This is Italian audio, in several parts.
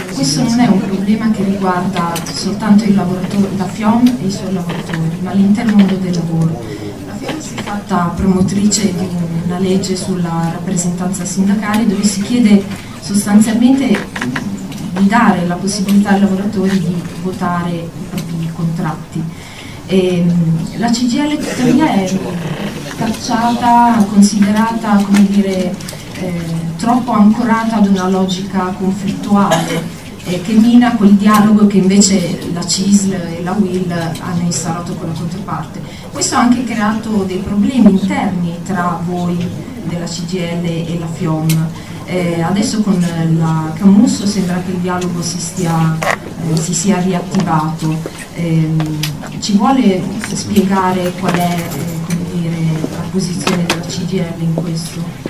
questo non è un problema che riguarda soltanto il lavoratore, la FIOM e i suoi lavoratori, ma l'intero mondo del lavoro. La FIOM si è fatta promotrice di una legge sulla rappresentanza sindacale dove si chiede sostanzialmente di dare la possibilità ai lavoratori di votare i propri contratti. La CGIL tuttavia è tacciata, considerata, come dire, troppo ancorata ad una logica conflittuale che mina quel dialogo che invece la CISL e la UIL hanno instaurato con la controparte. Questo ha anche creato dei problemi interni tra voi della CGIL e la FIOM. Adesso con la Camusso sembra che il dialogo si sia riattivato. Ci vuole spiegare qual è come dire, la posizione della CGIL in questo?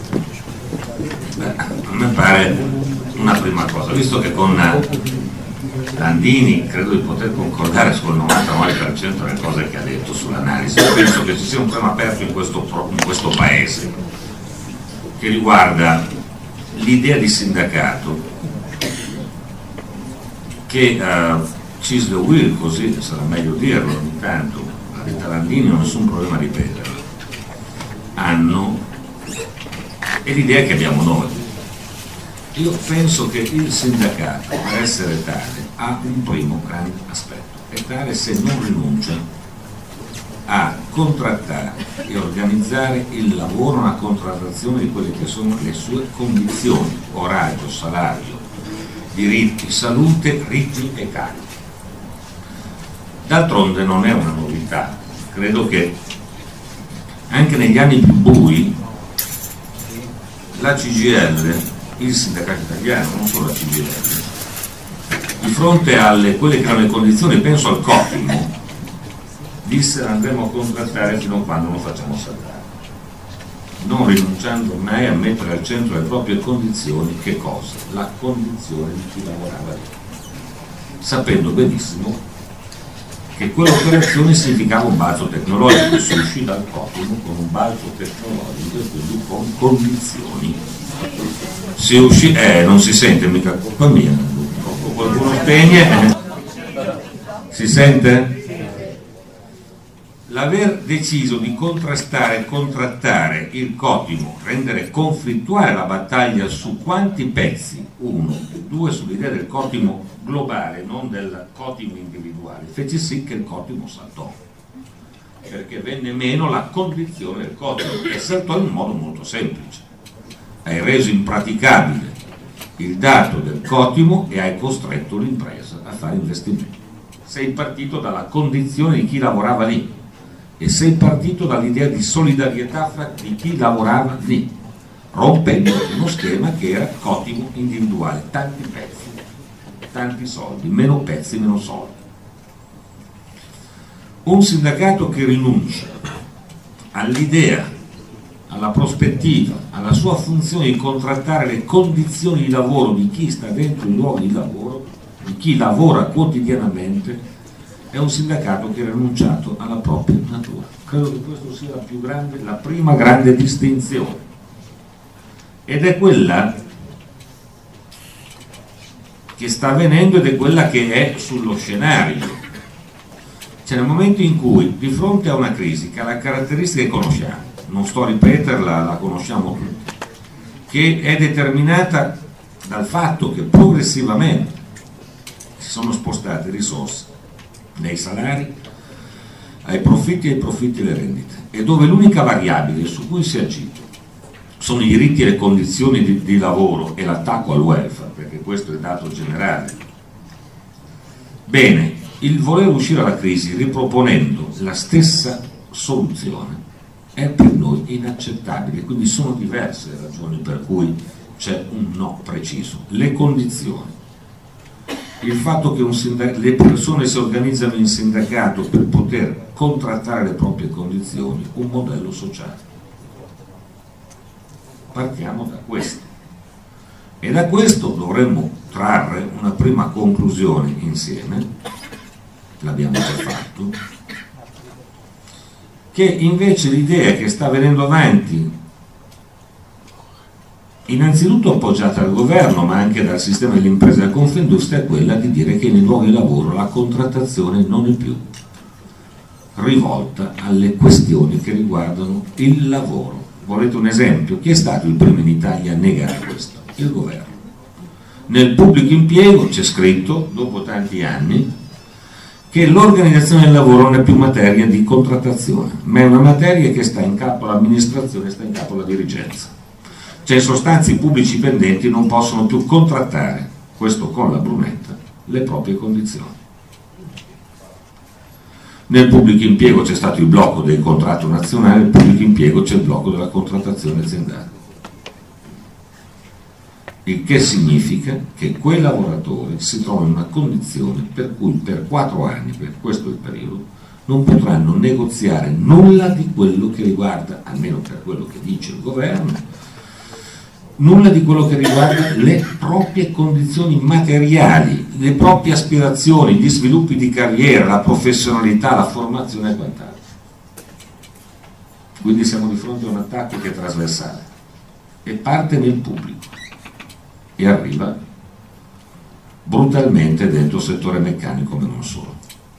A me pare una prima cosa, visto che con Landini credo di poter concordare sul 99% delle cose che ha detto sull'analisi, penso che ci sia un problema aperto in questo paese che riguarda l'idea di sindacato che CISL e UIL, così sarà meglio dirlo ogni tanto, la Rita Landini non ha nessun problema a ripeterlo, hanno, e l'idea che abbiamo noi. Io penso che il sindacato, per essere tale, ha un primo grande aspetto, è tale se non rinuncia a contrattare e organizzare il lavoro, una contrattazione di quelle che sono le sue condizioni, orario, salario, diritti, salute, ritmi e carichi. D'altronde non è una novità, credo che anche negli anni più bui la CGIL, il sindacato italiano, non solo la CGIL, di fronte alle quelle che erano le condizioni, penso al Cotimo, disse andremo a contrattare fino a quando non facciamo saltare, non rinunciando mai a mettere al centro le proprie condizioni. Che cosa? La condizione di chi lavorava lì, sapendo benissimo che quell'operazione significava un balzo tecnologico. Si uscì dal Cotimo con un balzo tecnologico e quindi con condizioni. Si uscì, non si sente mica colpa mia, qualcuno spegne, si sente? L'aver deciso di contrastare e contrattare il Cotimo, rendere conflittuale la battaglia su quanti pezzi, uno e due, sull'idea del Cotimo globale, non del Cotimo individuale, fece sì che il Cotimo saltò, perché venne meno la condizione del Cotimo e saltò in modo molto semplice. Hai reso impraticabile il dato del Cotimo e hai costretto l'impresa a fare investimenti. Sei partito dalla condizione di chi lavorava lì e sei partito dall'idea di solidarietà di chi lavorava lì, rompendo uno schema che era Cotimo individuale, tanti pezzi, tanti soldi, meno pezzi, meno soldi. Un sindacato che rinuncia all'idea, alla prospettiva, alla sua funzione di contrattare le condizioni di lavoro di chi sta dentro i luoghi di lavoro, di chi lavora quotidianamente, è un sindacato che ha rinunciato alla propria natura. Credo che questa sia la prima grande distinzione, ed è quella che sta avvenendo ed è quella che è sullo scenario. Cioè, nel momento in cui di fronte a una crisi che ha la caratteristica che conosciamo, non sto a ripeterla, la conosciamo tutti, che è determinata dal fatto che progressivamente si sono spostate risorse dai salari ai profitti e alle rendite, e dove l'unica variabile su cui si è agito sono i diritti e le condizioni di lavoro e l'attacco al welfare, perché questo è il dato generale. Bene, il voler uscire dalla crisi riproponendo la stessa soluzione è per noi inaccettabile, quindi sono diverse le ragioni per cui c'è un no preciso. Le condizioni, il fatto che le persone si organizzano in sindacato per poter contrattare le proprie condizioni, un modello sociale. Partiamo da questo, e da questo dovremmo trarre una prima conclusione insieme, l'abbiamo già fatto, che invece l'idea che sta venendo avanti innanzitutto appoggiata dal governo ma anche dal sistema delle imprese della Confindustria, è quella di dire che nei luoghi di lavoro la contrattazione non è più rivolta alle questioni che riguardano il lavoro. Volete un esempio? Chi è stato il primo in Italia a negare questo? Il governo. Nel pubblico impiego c'è scritto, dopo tanti anni, che l'organizzazione del lavoro non è più materia di contrattazione, ma è una materia che sta in capo all'amministrazione, sta in capo alla dirigenza. Cioè in sostanza i pubblici dipendenti non possono più contrattare, questo con la Brunetta, le proprie condizioni. Nel pubblico impiego c'è stato il blocco del contratto nazionale, nel pubblico impiego c'è il blocco della contrattazione aziendale. Il che significa che quei lavoratori si trovano in una condizione per cui per 4 anni, per questo è il periodo, non potranno negoziare nulla di quello che riguarda, almeno per quello che dice il governo, nulla di quello che riguarda le proprie condizioni materiali, le proprie aspirazioni, gli sviluppi di carriera, la professionalità, la formazione e quant'altro. Quindi siamo di fronte a un attacco che è trasversale e parte nel pubblico e arriva brutalmente dentro il settore meccanico, ma non solo.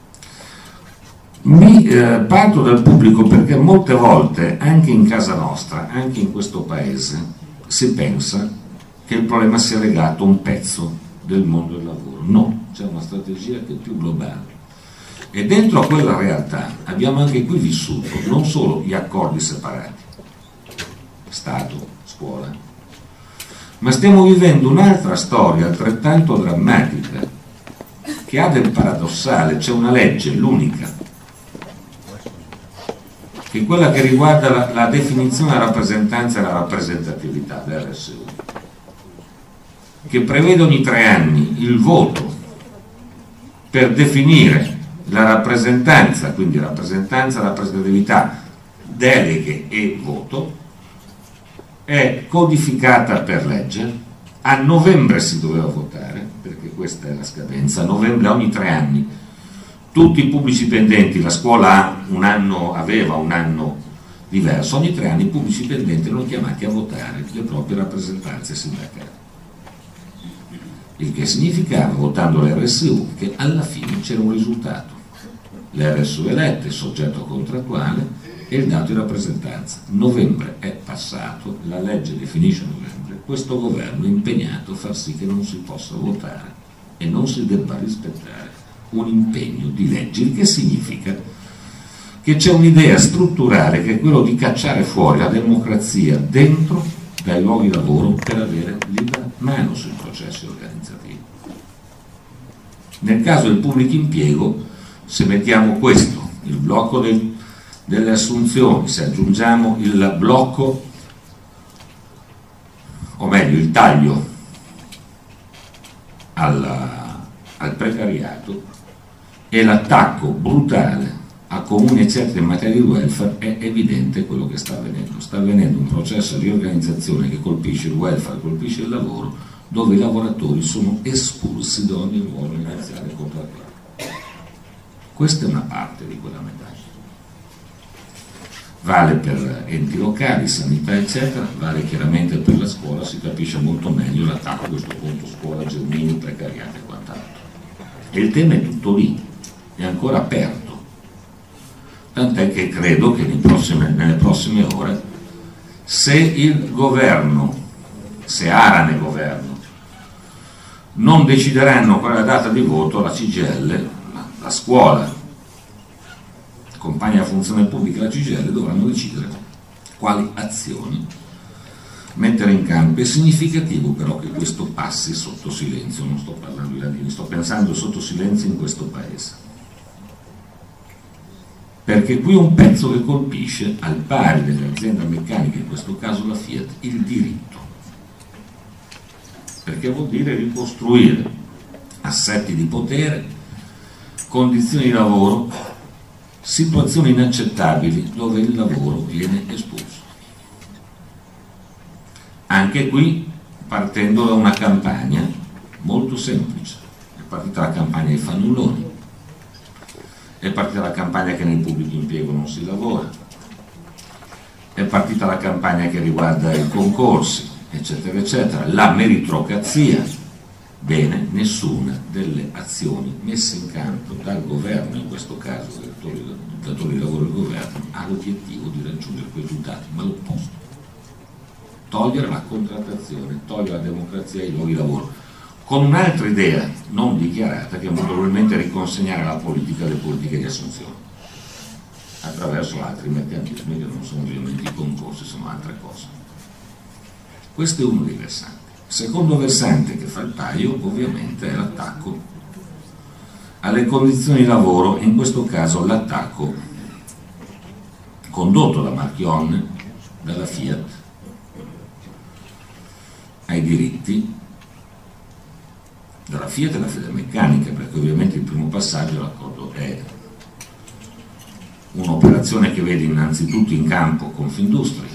Parto dal pubblico perché molte volte, anche in casa nostra, anche in questo paese, si pensa che il problema sia legato a un pezzo del mondo del lavoro. No, c'è una strategia che è più globale. E dentro a quella realtà abbiamo anche qui vissuto non solo gli accordi separati, Stato, scuola, ma stiamo vivendo un'altra storia altrettanto drammatica che ha del paradossale. C'è una legge, l'unica, che è quella che riguarda la definizione della rappresentanza e la rappresentatività dell'RSU, che prevede ogni 3 anni il voto per definire la rappresentanza, quindi rappresentanza, rappresentatività, deleghe e voto. È codificata per legge. A novembre si doveva votare, perché questa è la scadenza, a novembre ogni 3 anni. Tutti i pubblici dipendenti, la scuola aveva un anno diverso, ogni 3 anni i pubblici dipendenti erano chiamati a votare le proprie rappresentanze sindacali. Il che significava, votando l'RSU, che alla fine c'era un risultato. L'RSU elette, il soggetto contrattuale, e il dato di rappresentanza. Novembre è passato, la legge definisce novembre, questo governo è impegnato a far sì che non si possa votare e non si debba rispettare un impegno di legge, il che significa che c'è un'idea strutturale che è quello di cacciare fuori la democrazia dentro dai luoghi di lavoro per avere libera mano sui processi organizzativi. Nel caso del pubblico impiego, se mettiamo questo, il blocco delle assunzioni, se aggiungiamo il blocco, o meglio il taglio al precariato e l'attacco brutale a comuni eccetera in materia di welfare, è evidente quello che sta avvenendo. Sta avvenendo un processo di riorganizzazione che colpisce il welfare, colpisce il lavoro, dove i lavoratori sono espulsi da ogni ruolo negoziale e contrattuale. Questa è una parte di quella medaglia. Vale per enti locali, sanità eccetera, vale chiaramente per la scuola, si capisce molto meglio l'attacco a questo punto scuola, Gelmini, precariato e quant'altro. E il tema è tutto lì, è ancora aperto, tant'è che credo che nelle prossime ore, se il governo, se Aran e governo non decideranno qual è la data di voto, la CGIL, la scuola, compagna funzione pubblica e la CGIL dovranno decidere quali azioni mettere in campo. È significativo però che questo passi sotto silenzio, non sto parlando di ladini, sto pensando sotto silenzio in questo paese, perché qui un pezzo che colpisce, al pari dell'azienda meccanica, in questo caso la Fiat, il diritto, perché vuol dire ricostruire assetti di potere, condizioni di lavoro, situazioni inaccettabili dove il lavoro viene espulso. Anche qui partendo da una campagna molto semplice, è partita la campagna dei fannulloni, è partita la campagna che nel pubblico impiego non si lavora, è partita la campagna che riguarda i concorsi, eccetera eccetera, la meritocrazia. Bene, nessuna delle azioni messe in campo dal governo, in questo caso il datore di lavoro del governo, ha l'obiettivo di raggiungere quei risultati, ma l'opposto: togliere la contrattazione, togliere la democrazia ai luoghi di lavoro, con un'altra idea non dichiarata, che è molto probabilmente riconsegnare alla politica le politiche di assunzione attraverso altri meccanismi che non sono ovviamente i concorsi, sono altre cose. Questo è uno dei versanti. Il secondo versante che fa il paio ovviamente è l'attacco alle condizioni di lavoro, in questo caso l'attacco condotto da Marchionne, dalla Fiat, ai diritti dalla Fiat e dalla Federmeccanica, perché ovviamente il primo passaggio l'accordo è un'operazione che vede innanzitutto in campo Confindustria,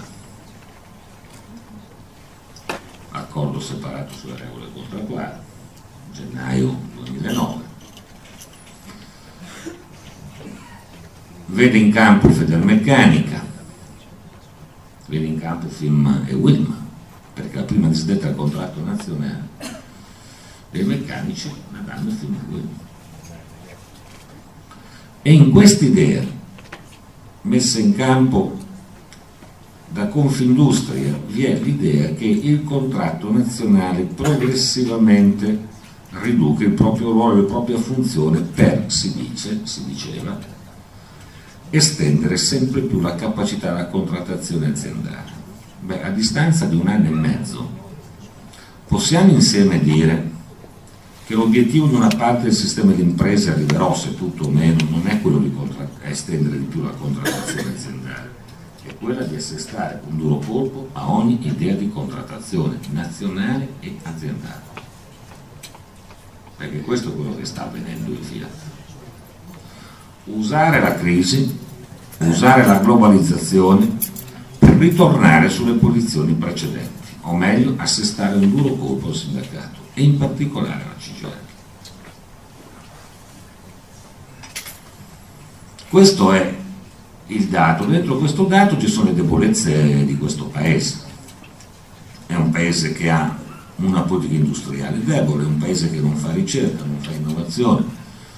accordo separato sulle regole contrattuali, gennaio 2009, vede in campo Federmeccanica, vede in campo FIM e WILM, perché la prima disdetta del contratto nazionale dei meccanici la danno FIM e WILM. E in quest'idea messa in campo da Confindustria vi è l'idea che il contratto nazionale progressivamente riduca il proprio ruolo e la propria funzione per, si diceva, estendere sempre più la capacità della contrattazione aziendale. Beh, a distanza di 1 anno e mezzo possiamo insieme dire che l'obiettivo di una parte del sistema di imprese arriverò, se tutto o meno, non è quello di estendere di più la contrattazione aziendale, è quella di assestare un duro colpo a ogni idea di contrattazione nazionale e aziendale, perché questo è quello che sta avvenendo in Fiat. Usare la crisi, usare la globalizzazione per ritornare sulle posizioni precedenti, o meglio assestare un duro colpo al sindacato e in particolare alla CGIL. Questo è il dato. Dentro questo dato ci sono le debolezze di questo paese. È un paese che ha una politica industriale debole, è un paese che non fa ricerca, non fa innovazione,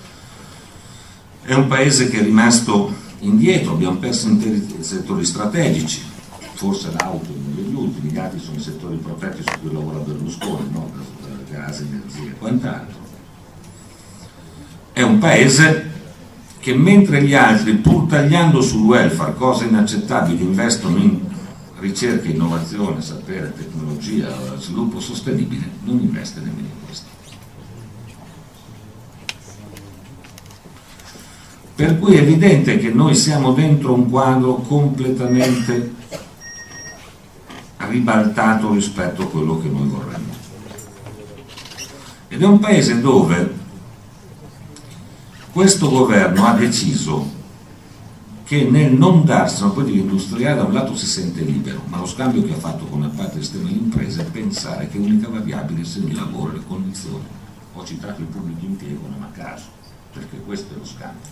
è un paese che è rimasto indietro, abbiamo perso interi settori strategici, forse l'auto è uno degli ultimi, gli altri sono i settori protetti su cui lavora Berlusconi, no? Gas, energia e quant'altro. È un paese che, mentre gli altri, pur tagliando sul welfare, cose inaccettabili, investono in ricerca, innovazione, sapere, tecnologia, sviluppo sostenibile, non investe nemmeno in questo. Per cui è evidente che noi siamo dentro un quadro completamente ribaltato rispetto a quello che noi vorremmo. Ed è un paese dove questo governo ha deciso che nel non darsi una politica industriale da un lato si sente libero, ma lo scambio che ha fatto con una parte del sistema di imprese è pensare che l'unica variabile sia il lavoro e le condizioni. Ho citato il pubblico impiego non a caso, perché questo è lo scambio.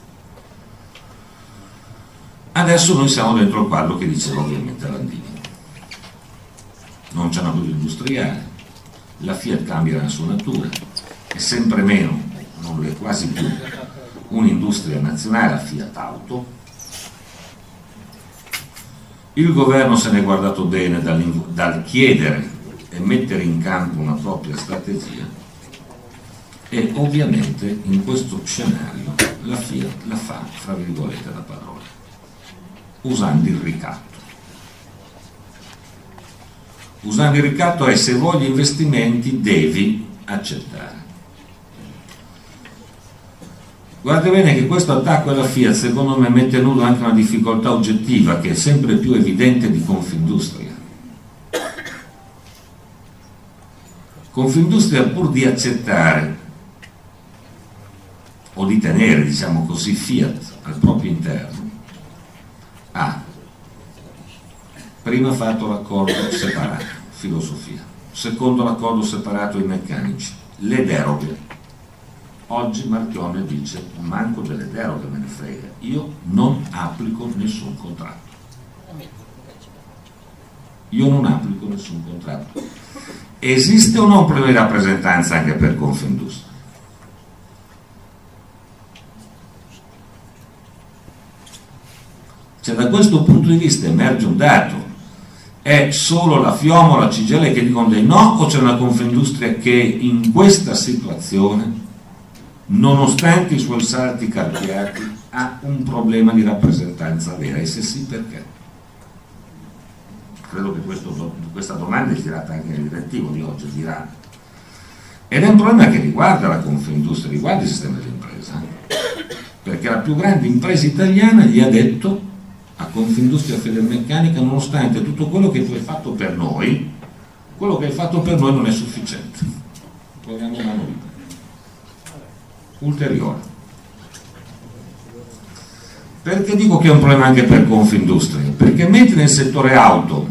Adesso noi siamo dentro il quadro che diceva ovviamente Landini. Non c'è una politica industriale, la Fiat cambia la sua natura, è sempre meno, non è quasi più, un'industria nazionale, la Fiat Auto. Il governo se ne è guardato bene dal chiedere e mettere in campo una propria strategia e ovviamente in questo scenario la Fiat la fa, fra virgolette, da padrone, usando il ricatto. Usando il ricatto è: se voglio investimenti devi accettare. Guardate bene che questo attacco alla Fiat secondo me mette a nudo anche una difficoltà oggettiva che è sempre più evidente di Confindustria. Confindustria, pur di accettare o di tenere, diciamo così, Fiat al proprio interno, ha prima fatto l'accordo separato, filosofia, secondo l'accordo separato i meccanici, le deroghe. Oggi Marchionne dice: manco delle deroghe me ne frega, io non applico nessun contratto. io non applico nessun contratto. Esiste o no un problema di rappresentanza anche per Confindustria? Cioè, da questo punto di vista emerge un dato: è solo la FIOM o la CGIL che dicono dei no, o c'è una Confindustria che in questa situazione, nonostante i suoi salti carpiati, ha un problema di rappresentanza vera? E se sì, perché? Credo che questa domanda è girata anche nel direttivo di oggi, girata. Ed è un problema che riguarda la Confindustria, riguarda il sistema dell'impresa, perché la più grande impresa italiana gli ha detto a Confindustria Federmeccanica: nonostante tutto quello che tu hai fatto per noi, quello che hai fatto per noi non è sufficiente, proviamo una novità ulteriore. Perché dico che è un problema anche per Confindustria? Perché mentre nel settore auto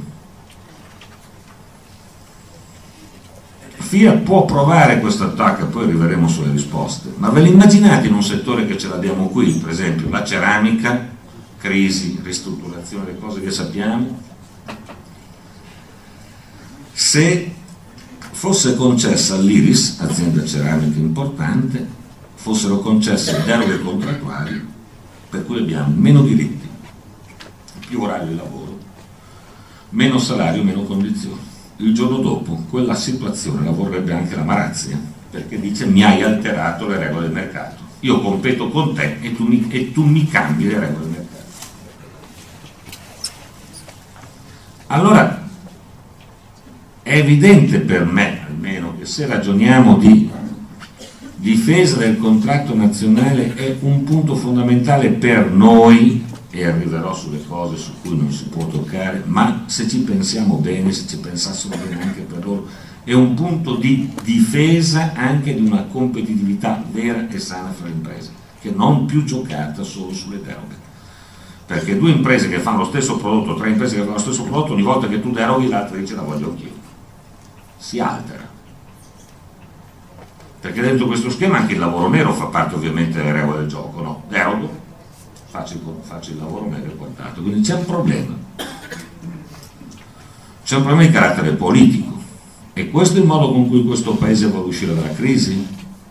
Fiat può provare questo attacco, e poi arriveremo sulle risposte, ma ve l'immaginate in un settore che ce l'abbiamo qui, per esempio la ceramica, crisi, ristrutturazione, le cose che sappiamo? Se fosse concessa all'Iris, azienda ceramica importante, fossero concesse deroghe contrattuali per cui abbiamo meno diritti, più orario di lavoro, meno salario, meno condizioni. Il giorno dopo quella situazione la vorrebbe anche la Marazia, perché dice: mi hai alterato le regole del mercato, io competo con te e tu mi cambi le regole del mercato. Allora è evidente per me almeno che se ragioniamo di difesa del contratto nazionale è un punto fondamentale per noi, e arriverò sulle cose su cui non si può toccare, ma se ci pensiamo bene, se ci pensassero bene anche per loro, è un punto di difesa anche di una competitività vera e sana fra le imprese, che non più giocata solo sulle deroghe. Perché due imprese che fanno lo stesso prodotto, tre imprese che fanno lo stesso prodotto, ogni volta che tu deroghi l'altra dice: la voglio anch'io. Si altera. Perché dentro questo schema anche il lavoro nero fa parte ovviamente delle regole del gioco, no? Derogo, faccio il lavoro nero e quant'altro. Quindi c'è un problema. C'è un problema di carattere politico. E questo è il modo con cui questo paese vuole uscire dalla crisi?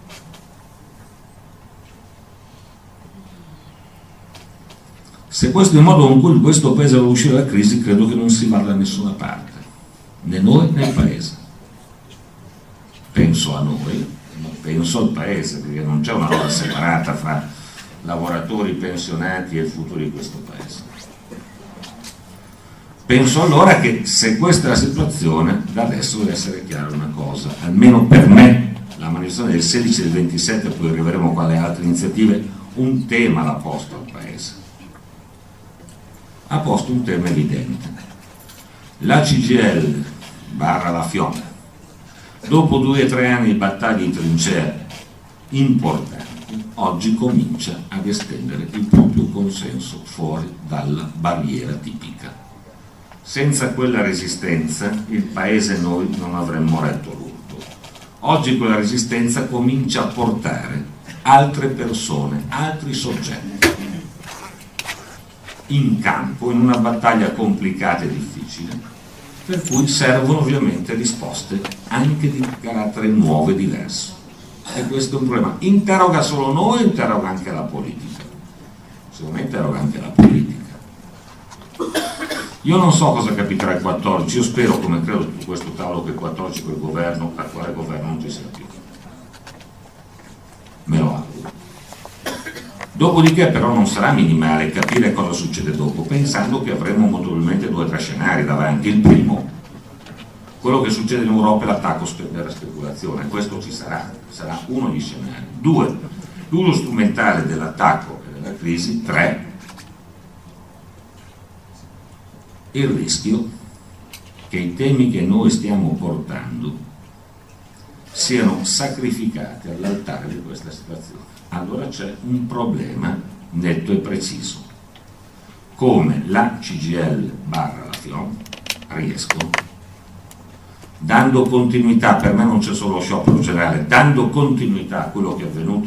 Se questo è il modo con cui questo paese vuole uscire dalla crisi, credo che non si vada da nessuna parte, né noi né il paese. Penso a noi, ma penso al paese, perché non c'è una roba separata fra lavoratori, pensionati e il futuro di questo paese. Penso allora che se questa è la situazione, da adesso deve essere chiara una cosa, almeno per me, la manifestazione del 16 e del 27, poi arriveremo con le altre iniziative, un tema l'ha posto al paese. Ha posto un tema evidente. La CGIL barra la FIOM, dopo 2 o 3 anni di battaglie in trincea importanti, oggi comincia ad estendere il proprio consenso fuori dalla barriera tipica. Senza quella resistenza il paese noi non avremmo retto l'urto. Oggi quella resistenza comincia a portare altre persone, altri soggetti in campo in una battaglia complicata e difficile, per cui servono ovviamente risposte anche di carattere nuovo e diverso. E questo è un problema. Interroga solo noi, interroga anche la politica. Secondo me interroga anche la politica. Io non so cosa capiterà il 14, io spero, come credo tutto questo tavolo, che il 14 quel governo, l'attuale governo, non ci sia più. Me lo auguro. Dopodiché però non sarà minimale capire cosa succede dopo, pensando che avremo molto probabilmente 2 o 3 scenari davanti. Il primo, quello che succede in Europa è l'attacco della speculazione, questo ci sarà uno degli scenari. 2, l'uso strumentale dell'attacco e della crisi. 3, il rischio che i temi che noi stiamo portando siano sacrificati all'altare di questa situazione. Allora c'è un problema netto e preciso. Come la CGIL barra la FIOM riescono, dando continuità, per me non c'è solo lo sciopero generale, dando continuità a quello che è avvenuto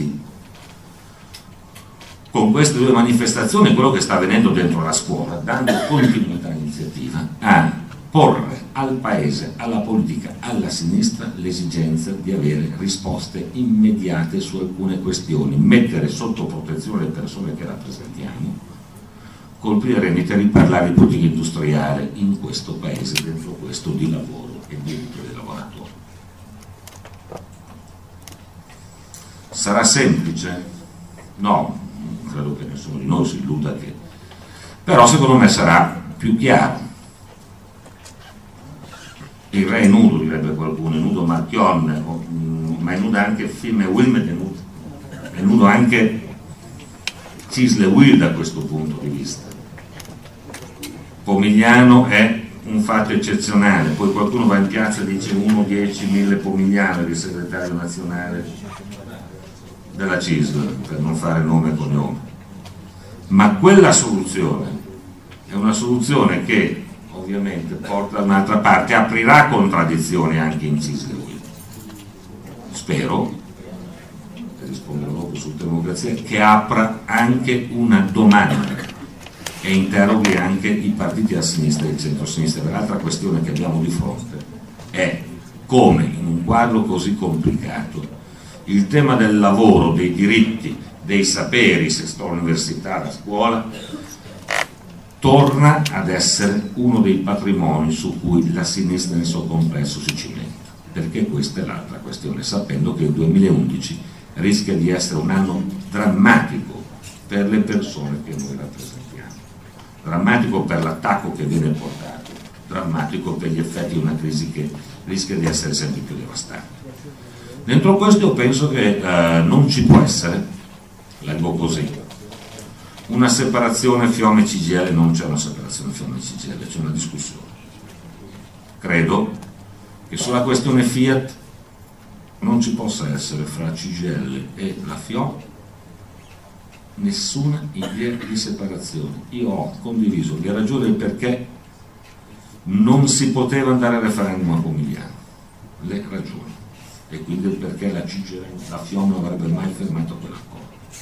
con queste 2 manifestazioni, quello che sta avvenendo dentro la scuola, dando continuità all'iniziativa, a porre al Paese, alla politica, alla sinistra l'esigenza di avere risposte immediate su alcune questioni, mettere sotto protezione le persone che rappresentiamo, colpire rendite, riparlare di politica industriale in questo Paese, dentro questo di lavoro e diritto dei lavoratori. Sarà semplice? No, credo che nessuno di noi si illuda che, però secondo me sarà più chiaro. Il re è nudo, direbbe qualcuno, è nudo Marchionne, ma è nudo anche Film e Wilmet, è nudo anche Cisle Will da questo punto di vista. Pomigliano è un fatto eccezionale, poi qualcuno va in piazza e dice 1, 10, 1000 Pomigliano, il segretario nazionale della CISL, per non fare nome e cognome. Ma quella soluzione è una soluzione che ovviamente porta da un'altra parte, aprirà contraddizioni anche in CISL. Spero, e risponderò dopo su democrazia, che apra anche una domanda e interroghi anche i partiti a sinistra e il centro-sinistra. L'altra questione che abbiamo di fronte è come in un quadro così complicato il tema del lavoro, dei diritti, dei saperi, se sto all'università, alla scuola, torna ad essere uno dei patrimoni su cui la sinistra nel suo complesso si cimenta, perché questa è l'altra questione, sapendo che il 2011 rischia di essere un anno drammatico per le persone che noi rappresentiamo, drammatico per l'attacco che viene portato, drammatico per gli effetti di una crisi che rischia di essere sempre più devastante. Dentro questo io penso che non ci può essere, leggo così, una separazione Fiume-CGIL. Non c'è una separazione Fiume-CGIL, c'è una discussione. Credo che sulla questione Fiat non ci possa essere fra CGIL e la Fiume nessuna idea di separazione. Io ho condiviso le ragioni del perché non si poteva andare a referendum a Pomigliano, le ragioni, e quindi il perché la CGIL, la Fiume non avrebbe mai fermato quell'accordo.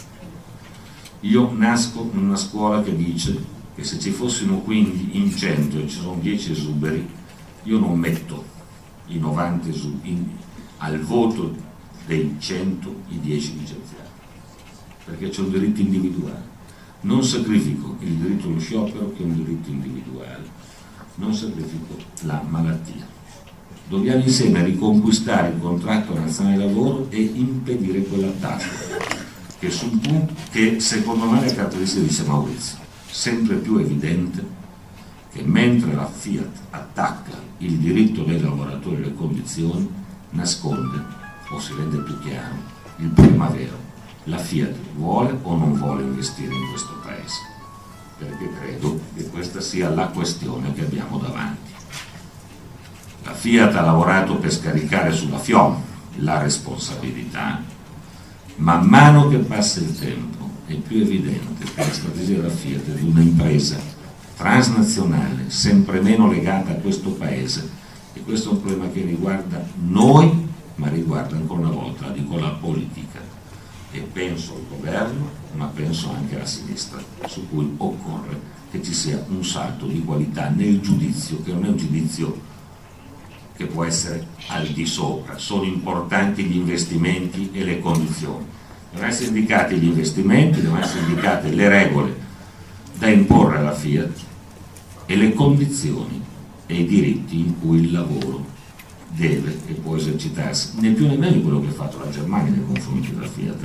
Io nasco in una scuola che dice che se ci fossimo quindi in 100 e ci sono 10 esuberi, io non metto i 90 al voto dei 100 i 10 licenziati, perché c'è un diritto individuale. Non sacrifico il diritto allo sciopero, che è un diritto individuale, non sacrifico la malattia. Dobbiamo insieme riconquistare il contratto nazionale di lavoro e impedire quell'attacco che secondo me è caratteristica, dice Maurizio, sempre più evidente che mentre la Fiat attacca il diritto dei lavoratori e le condizioni, nasconde, o si rende più chiaro, il problema vero. La Fiat vuole o non vuole investire in questo Paese? Perché credo che questa sia la questione che abbiamo davanti. La Fiat ha lavorato per scaricare sulla Fiume la responsabilità. Man mano che passa il tempo è più evidente che la strategia della Fiat è di un'impresa transnazionale sempre meno legata a questo Paese, e questo è un problema che riguarda noi, ma riguarda ancora una volta, dico, la politica, e penso al governo, ma penso anche alla sinistra, su cui occorre che ci sia un salto di qualità nel giudizio, che non è un giudizio che può essere al di sopra. Sono importanti gli investimenti e le condizioni, devono essere indicati gli investimenti, devono essere indicate le regole da imporre alla Fiat e le condizioni e i diritti in cui il lavoro deve e può esercitarsi, né più né meno di quello che ha fatto la Germania nei confronti della Fiat.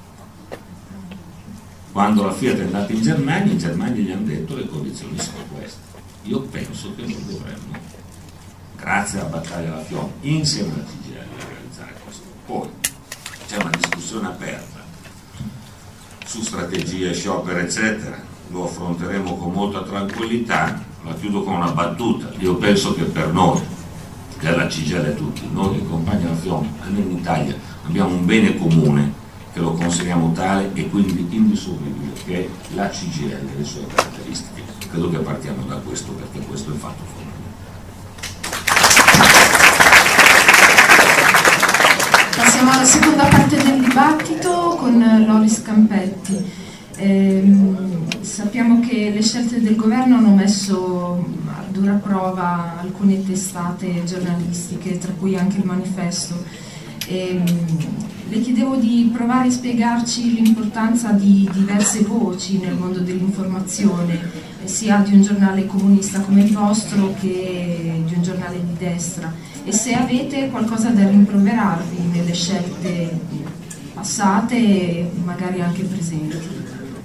Quando la Fiat è andata in Germania gli hanno detto le condizioni sono queste. Io penso che noi dovremmo, grazie alla battaglia della Fiume, insieme alla CGIL, realizzare questo. Poi c'è una discussione aperta su strategie, sciopero, eccetera, lo affronteremo con molta tranquillità. La chiudo con una battuta: io penso che per noi, per la CGIL e tutti, noi che compagni della Fiume, almeno in Italia, abbiamo un bene comune che lo consideriamo tale e quindi indissolubile, che è la CGIL e le sue caratteristiche. Credo che partiamo da questo, perché questo è il fatto fondamentale. Passiamo alla seconda parte del dibattito con Loris Campetti. Sappiamo che le scelte del governo hanno messo dura prova alcune testate giornalistiche, tra cui anche il Manifesto. Le chiedevo di provare a spiegarci l'importanza di diverse voci nel mondo dell'informazione, sia di un giornale comunista come il vostro che di un giornale di destra, e se avete qualcosa da rimproverarvi nelle scelte passate e magari anche presenti.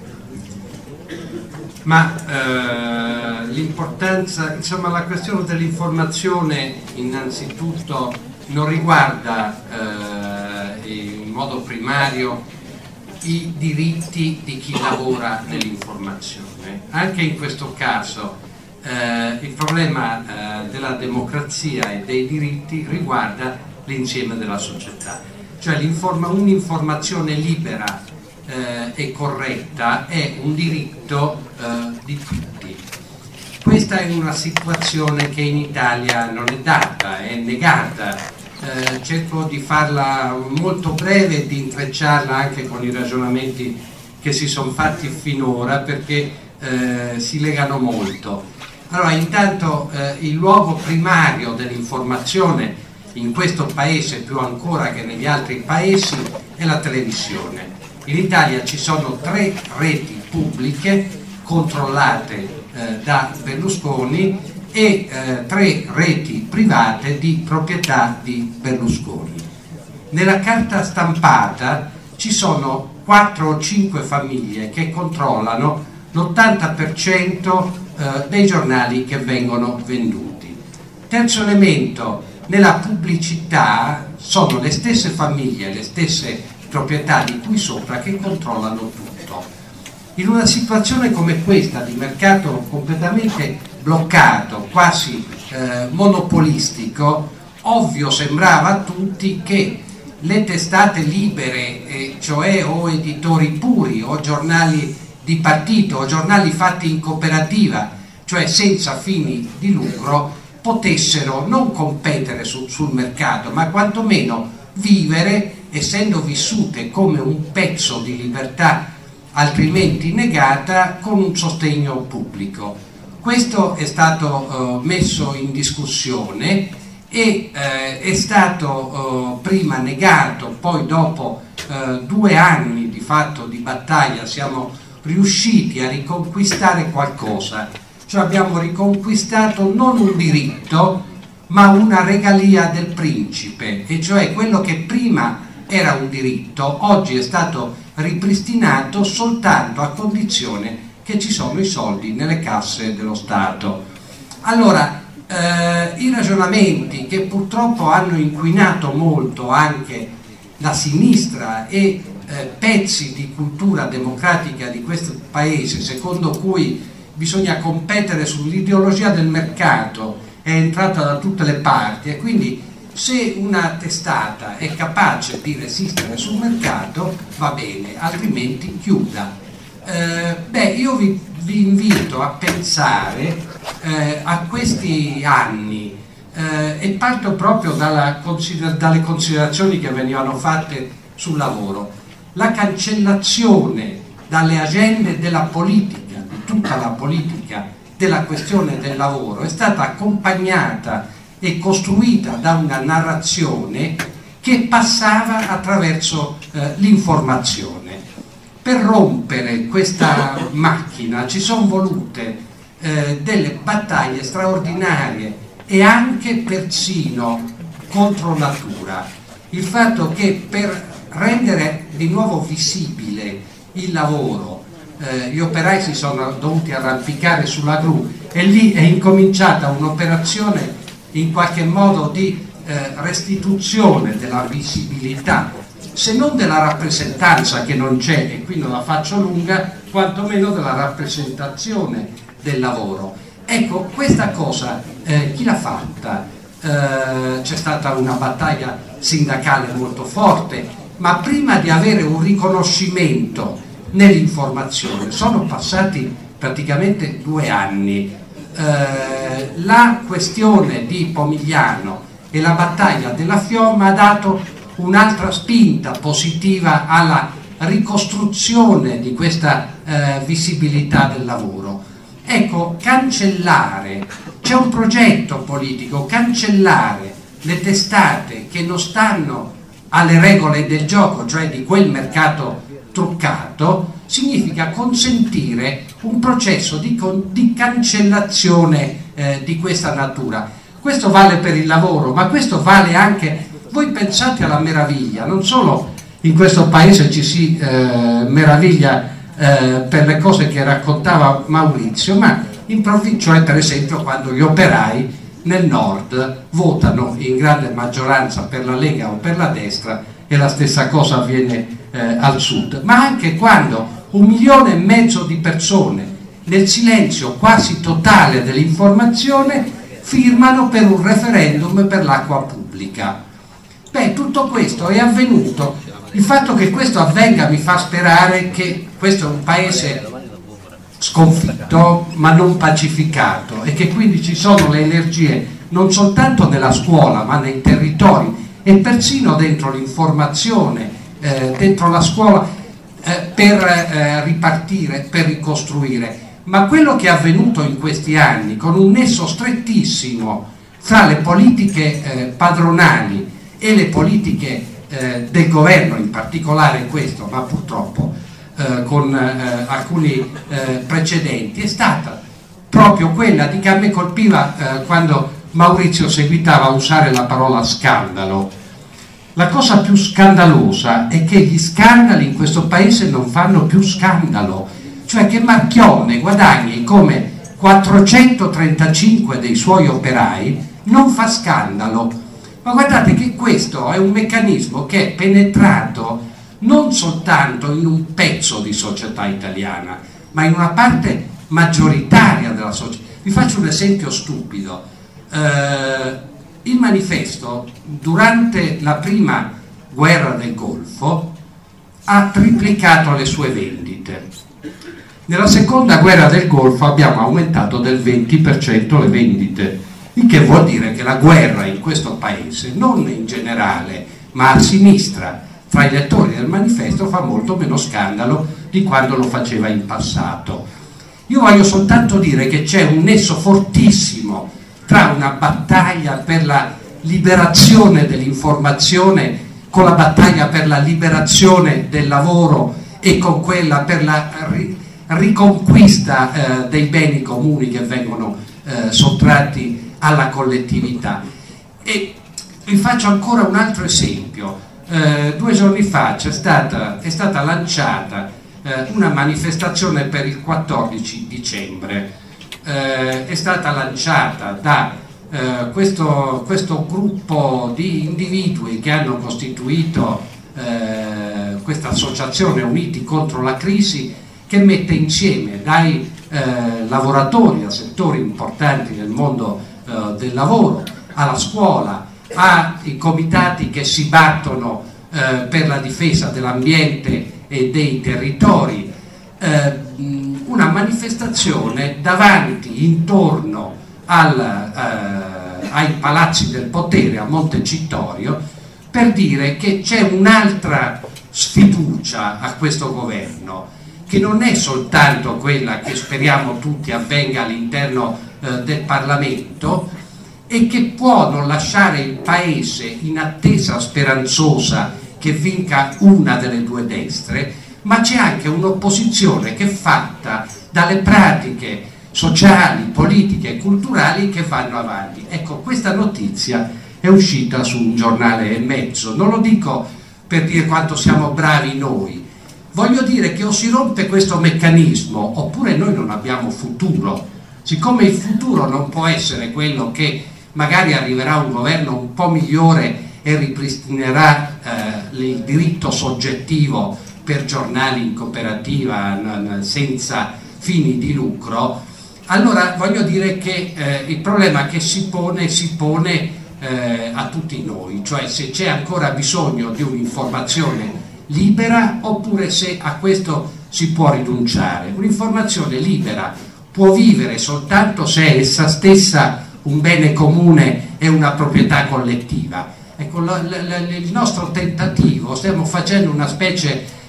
Ma l'importanza, insomma, la questione dell'informazione innanzitutto non riguarda in modo primario i diritti di chi lavora nell'informazione. Anche in questo caso il problema della democrazia e dei diritti riguarda l'insieme della società, cioè un'informazione libera e corretta è un diritto di tutti. Questa è una situazione che in Italia non è data, è negata. Cerco di farla molto breve e di intrecciarla anche con i ragionamenti che si sono fatti finora, perché si legano molto. Allora, intanto il luogo primario dell'informazione in questo paese, più ancora che negli altri paesi, è la televisione. In Italia ci sono 3 reti pubbliche controllate da Berlusconi e 3 reti private di proprietà di Berlusconi. Nella carta stampata ci sono 4 o 5 famiglie che controllano l'80% dei giornali che vengono venduti. Terzo elemento, nella pubblicità sono le stesse famiglie, le stesse proprietà di qui sopra che controllano tutto. In una situazione come questa di mercato completamente bloccato, quasi monopolistico, ovvio sembrava a tutti che le testate libere, cioè o editori puri o giornali di partito o giornali fatti in cooperativa, cioè senza fini di lucro, potessero non competere sul mercato, ma quantomeno vivere, essendo vissute come un pezzo di libertà altrimenti negata, con un sostegno pubblico. Questo è stato messo in discussione e è stato prima negato, poi dopo 2 anni di fatto di battaglia siamo riusciti a riconquistare qualcosa, cioè abbiamo riconquistato non un diritto ma una regalia del principe, e cioè quello che prima era un diritto oggi è stato ripristinato soltanto a condizione che ci sono i soldi nelle casse dello Stato. Allora, i ragionamenti che purtroppo hanno inquinato molto anche la sinistra e pezzi di cultura democratica di questo paese, secondo cui bisogna competere sull'ideologia del mercato, è entrata da tutte le parti, e quindi se una testata è capace di resistere sul mercato va bene, altrimenti chiuda. Io vi invito a pensare a questi anni e parto proprio dalle considerazioni che venivano fatte sul lavoro. La cancellazione dalle agende della politica, di tutta la politica, della questione del lavoro è stata accompagnata e costruita da una narrazione che passava attraverso l'informazione. Per rompere questa macchina ci sono volute delle battaglie straordinarie e anche persino contro natura. Il fatto che per rendere di nuovo visibile il lavoro gli operai si sono dovuti arrampicare sulla gru, e lì è incominciata un'operazione in qualche modo di restituzione della visibilità, se non della rappresentanza che non c'è, e qui non la faccio lunga, quantomeno della rappresentazione del lavoro. Ecco, questa cosa chi l'ha fatta? C'è stata una battaglia sindacale molto forte, ma prima di avere un riconoscimento nell'informazione sono passati praticamente 2 anni. La questione di Pomigliano e la battaglia della FIOM ha dato un'altra spinta positiva alla ricostruzione di questa visibilità del lavoro, Ecco, cancellare, c'è un progetto politico, cancellare le testate che non stanno alle regole del gioco, cioè di quel mercato truccato, significa consentire un processo di cancellazione di questa natura. Questo vale per il lavoro, ma questo vale anche, voi pensate alla meraviglia, non solo in questo paese ci si meraviglia per le cose che raccontava Maurizio, ma cioè per esempio quando gli operai nel nord votano in grande maggioranza per la Lega o per la destra, e la stessa cosa avviene al sud, ma anche quando 1,5 milioni di persone nel silenzio quasi totale dell'informazione firmano per un referendum per l'acqua pubblica. Beh, tutto questo è avvenuto. Il fatto che questo avvenga mi fa sperare che questo è un paese sconfitto ma non pacificato, e che quindi ci sono le energie non soltanto nella scuola ma nei territori e persino dentro l'informazione, dentro la scuola, per ripartire, per ricostruire. Ma quello che è avvenuto in questi anni, con un nesso strettissimo fra le politiche padronali e le politiche del governo, in particolare questo, ma purtroppo con alcuni precedenti, è stata proprio quella che a me colpiva quando Maurizio seguitava a usare la parola scandalo. La cosa più scandalosa è che gli scandali in questo paese non fanno più scandalo, cioè che Marchionne guadagni come 435 dei suoi operai non fa scandalo. Ma guardate che questo è un meccanismo che è penetrato non soltanto in un pezzo di società italiana, ma in una parte maggioritaria della società. Vi faccio un esempio stupido. Il Manifesto durante la prima guerra del Golfo ha triplicato le sue vendite. Nella seconda guerra del Golfo abbiamo aumentato del 20% le vendite, il che vuol dire che la guerra in questo paese, non in generale ma a sinistra fra i lettori del Manifesto, fa molto meno scandalo di quando lo faceva in passato. Io voglio soltanto dire che c'è un nesso fortissimo tra una battaglia per la liberazione dell'informazione con la battaglia per la liberazione del lavoro e con quella per la riconquista dei beni comuni che vengono sottratti alla collettività. E vi faccio ancora un altro esempio. 2 giorni fa è stata lanciata una manifestazione per il 14 dicembre. È stata lanciata da questo gruppo di individui che hanno costituito questa associazione Uniti contro la crisi, che mette insieme dai lavoratori a settori importanti del mondo del lavoro, alla scuola, ai comitati che si battono per la difesa dell'ambiente e dei territori, una manifestazione davanti, intorno ai palazzi del potere a Montecitorio, per dire che c'è un'altra sfiducia a questo governo, che non è soltanto quella che speriamo tutti avvenga all'interno del Parlamento, e che può non lasciare il paese in attesa speranzosa che vinca una delle due destre, ma c'è anche un'opposizione che è fatta dalle pratiche sociali, politiche e culturali che vanno avanti. Ecco, questa notizia è uscita su un giornale e mezzo. Non lo dico per dire quanto siamo bravi noi, voglio dire che o si rompe questo meccanismo oppure noi non abbiamo futuro. Siccome il futuro non può essere quello che magari arriverà un governo un po' migliore e ripristinerà il diritto soggettivo per giornali in cooperativa senza fini di lucro, allora voglio dire che il problema che si pone a tutti noi, cioè se c'è ancora bisogno di un'informazione libera oppure se a questo si può rinunciare. Un'informazione libera può vivere soltanto se è essa stessa un bene comune e una proprietà collettiva. Ecco, il nostro tentativo, stiamo facendo una specie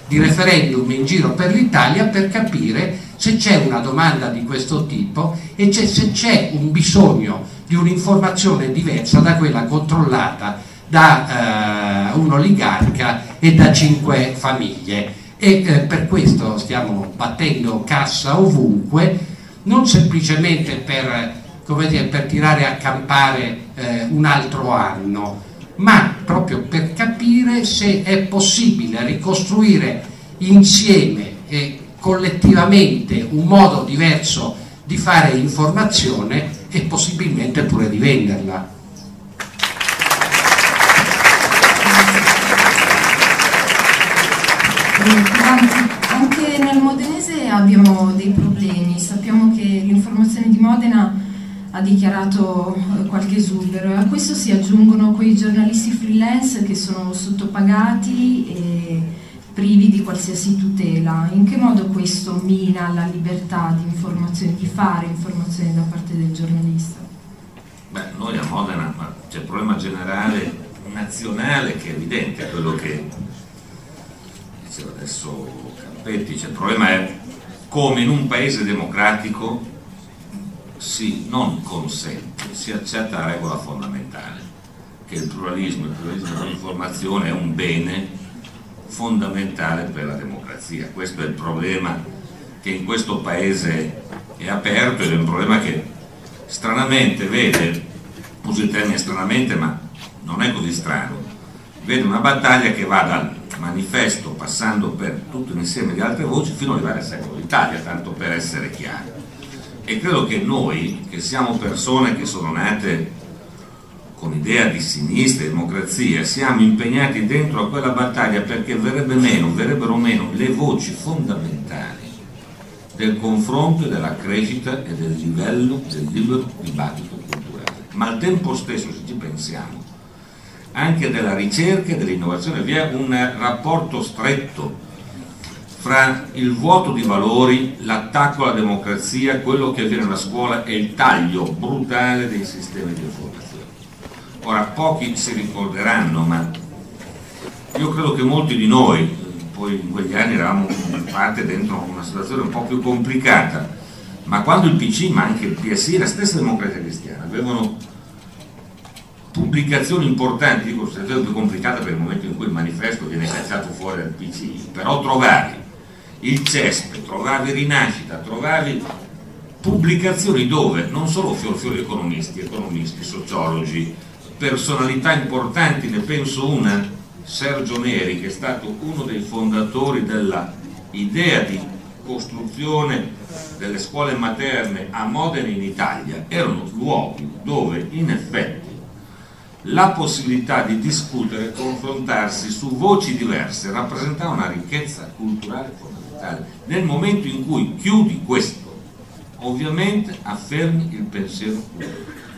di referendum in giro per l'Italia per capire se c'è una domanda di questo tipo e se c'è un bisogno di un'informazione diversa da quella controllata da un oligarca e da 5 famiglie. E per questo stiamo battendo cassa ovunque, non semplicemente per, come dire, per tirare a campare un altro anno, ma proprio per capire se è possibile ricostruire insieme e collettivamente un modo diverso di fare informazione e possibilmente pure di venderla. Anche nel modenese abbiamo dei problemi. Sappiamo che l'Informazione di Modena ha dichiarato qualche esubero, e a questo si aggiungono quei giornalisti freelance che sono sottopagati e privi di qualsiasi tutela. In che modo questo mina la libertà di informazione, di fare informazione da parte del giornalista? Beh, noi a Modena c'è il problema generale nazionale che è evidente, quello che diceva adesso Campetti, cioè il problema è come in un paese democratico non consente, si accetta la regola fondamentale, che il pluralismo dell'informazione è un bene fondamentale per la democrazia. Questo è il problema che in questo paese è aperto ed è un problema che stranamente vede, uso il termine stranamente ma non è così strano, vede una battaglia che va dal manifesto passando per tutto un insieme di altre voci fino ad arrivare al secolo d'Italia, tanto per essere chiari. E credo che noi, che siamo persone che sono nate con idea di sinistra e democrazia, siamo impegnati dentro a quella battaglia perché verrebbero meno le voci fondamentali del confronto e della crescita e del livello del libero dibattito culturale. Ma al tempo stesso, se ci pensiamo, anche della ricerca e dell'innovazione vi è un rapporto stretto fra il vuoto di valori, l'attacco alla democrazia, quello che avviene nella scuola e il taglio brutale dei sistemi di informazione. Ora, pochi si ricorderanno, ma io credo che molti di noi, poi in quegli anni eravamo in parte dentro una situazione un po' più complicata, ma quando il PC, ma anche il PSI, la stessa Democrazia Cristiana, avevano pubblicazioni importanti, dico una situazione più complicata per il momento in cui il manifesto viene cacciato fuori dal PC, però trovavi il CESP, trovavi Rinascita, trovavi pubblicazioni dove non solo fior economisti, sociologi, personalità importanti, ne penso una, Sergio Neri, che è stato uno dei fondatori della idea di costruzione delle scuole materne a Modena in Italia, erano luoghi dove in effetti la possibilità di discutere e confrontarsi su voci diverse rappresentava una ricchezza culturale fondamentale. Nel momento in cui chiudi questo, ovviamente affermi il pensiero unico,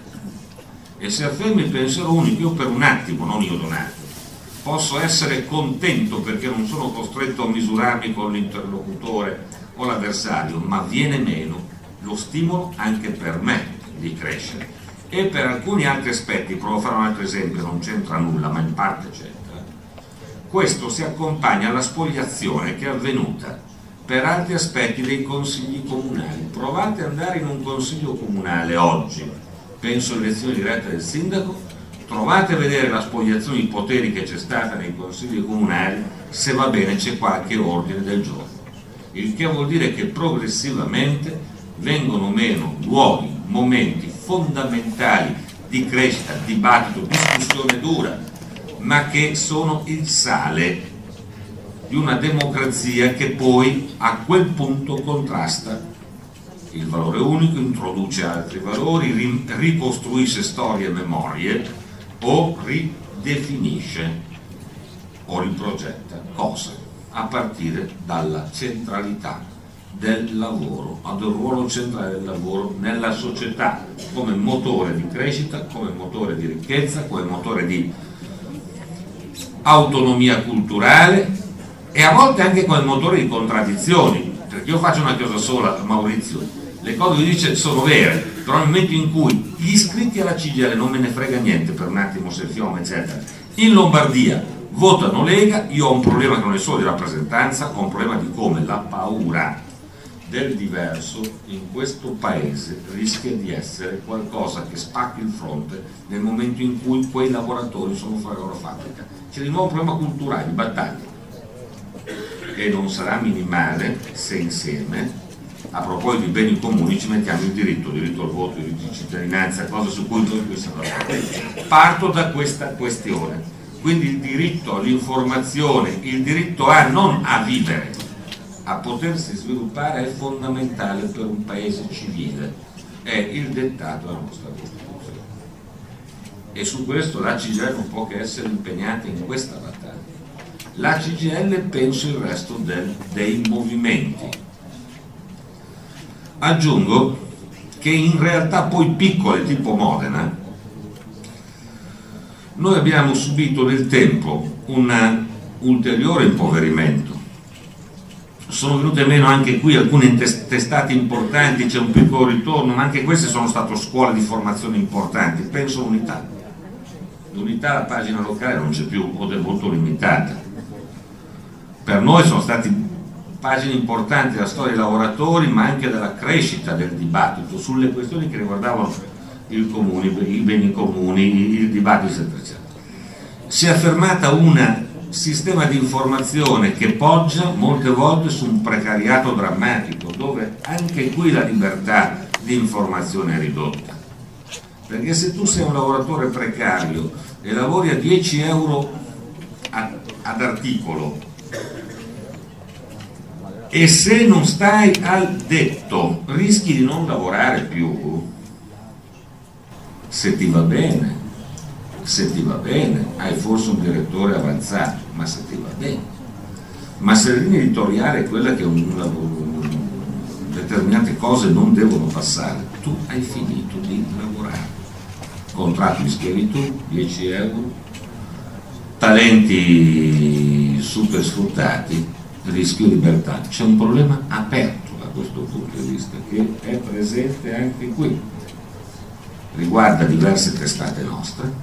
e se affermi il pensiero unico, io per un attimo, non io Donato, posso essere contento perché non sono costretto a misurarmi con l'interlocutore o l'avversario, ma viene meno lo stimolo anche per me di crescere. E per alcuni altri aspetti, provo a fare un altro esempio, non c'entra nulla, ma in parte c'entra, questo si accompagna alla spoliazione che è avvenuta per altri aspetti dei consigli comunali. Provate ad andare in un consiglio comunale oggi, penso all'elezione diretta del sindaco, trovate a vedere la spoliazione di poteri che c'è stata nei consigli comunali, se va bene c'è qualche ordine del giorno, il che vuol dire che progressivamente vengono meno luoghi, momenti fondamentali di crescita, dibattito, discussione dura, ma che sono il sale di una democrazia che poi a quel punto contrasta il valore unico, introduce altri valori, ricostruisce storie e memorie o ridefinisce o riprogetta cose a partire dalla centralità del lavoro, del ruolo centrale del lavoro nella società come motore di crescita, come motore di ricchezza, come motore di autonomia culturale e a volte anche come motore di contraddizioni, perché io faccio una cosa sola, Maurizio, le cose che dice sono vere, però nel momento in cui gli iscritti alla CGIL non me ne frega niente per un attimo se Fiume eccetera, in Lombardia votano Lega. Io ho un problema che non è solo di rappresentanza, ho un problema di come la paura del diverso in questo paese rischia di essere qualcosa che spacca il fronte nel momento in cui quei lavoratori sono fuori la loro fabbrica. C'è di nuovo un problema culturale, di battaglia, e non sarà minimale se insieme, a proposito di beni comuni, ci mettiamo il diritto al voto, il diritto di cittadinanza, cose su cui noi siamo d'accordo. Parto da questa questione, quindi il diritto all'informazione, il diritto a non a vivere, a potersi sviluppare è fondamentale per un paese civile, è il dettato della nostra Costituzione, e su questo la CGIL non può che essere impegnata in questa battaglia. La CGIL penso il resto dei movimenti. Aggiungo che in realtà poi piccole tipo Modena noi abbiamo subito nel tempo un ulteriore impoverimento. Sono venute meno anche qui alcune testate importanti, c'è un piccolo ritorno, ma anche queste sono state scuole di formazione importanti. Penso all'Unità. L'Unità, la pagina locale non c'è più o è molto limitata. Per noi sono stati pagine importanti della storia dei lavoratori, ma anche della crescita del dibattito sulle questioni che riguardavano il comune, i beni comuni, il dibattito, eccetera, eccetera. Si è affermata un sistema di informazione che poggia molte volte su un precariato drammatico, dove anche qui la libertà di informazione è ridotta, perché se tu sei un lavoratore precario e lavori a 10 euro ad articolo, e se non stai al detto rischi di non lavorare più. Se ti va bene, hai forse un direttore avanzato, ma se ti va bene. Ma se la linea editoriale è quella che determinate cose non devono passare, tu hai finito di lavorare. Contratto di schiavitù, 10 euro, talenti super sfruttati, rischio libertà. C'è un problema aperto da questo punto di vista che è presente anche qui, riguarda diverse testate nostre,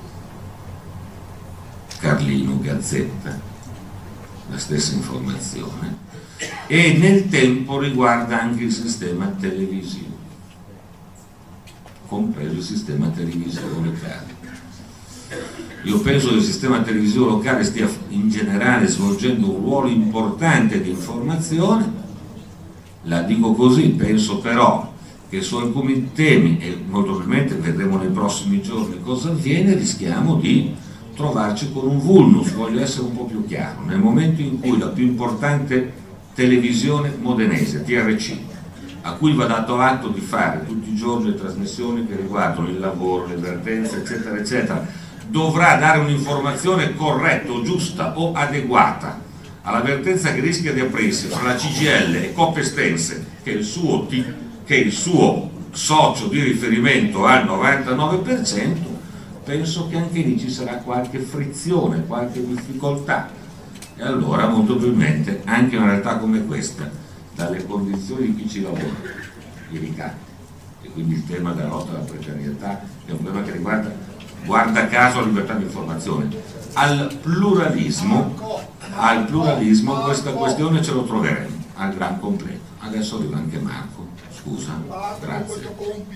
Carlino, Gazzetta, la stessa Informazione, e nel tempo riguarda anche il sistema televisivo, compreso il sistema televisivo locale. Io penso che il sistema televisivo locale stia in generale svolgendo un ruolo importante di informazione, la dico così. Penso però che su alcuni temi, e molto probabilmente vedremo nei prossimi giorni cosa avviene, rischiamo di trovarci con un vulnus. Voglio essere un po' più chiaro: nel momento in cui la più importante televisione modenese, TRC, a cui va dato atto di fare tutti i giorni le trasmissioni che riguardano il lavoro, le vertenze, eccetera, eccetera, dovrà dare un'informazione corretta o giusta o adeguata alla vertenza che rischia di aprirsi fra la CGIL e Copestense, che è il suo socio di riferimento al 99%, penso che anche lì ci sarà qualche frizione, qualche difficoltà, e allora molto probabilmente anche in una realtà come questa, dalle condizioni di chi ci lavora, i ricatti, e quindi il tema della lotta alla precarietà è un tema che riguarda, guarda caso, la libertà di informazione. Al pluralismo questa questione ce lo troveremo al gran completo. Adesso arriva anche Marco, scusa, grazie.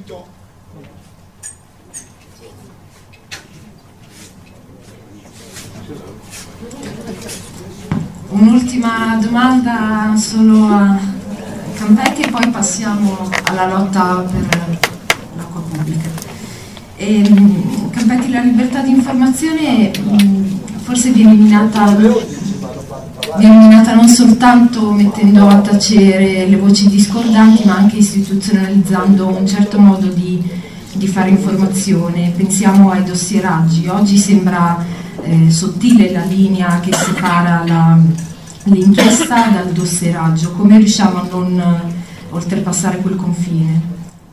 Un'ultima domanda solo a Campetti e poi passiamo alla lotta per l'acqua pubblica. Campetti, la libertà di informazione forse viene minata non soltanto mettendo a tacere le voci discordanti, ma anche istituzionalizzando un certo modo di fare informazione. Pensiamo ai dossieraggi. Oggi sembra sottile la linea che separa l'inchiesta dal dossieraggio. Come riusciamo a non oltrepassare quel confine?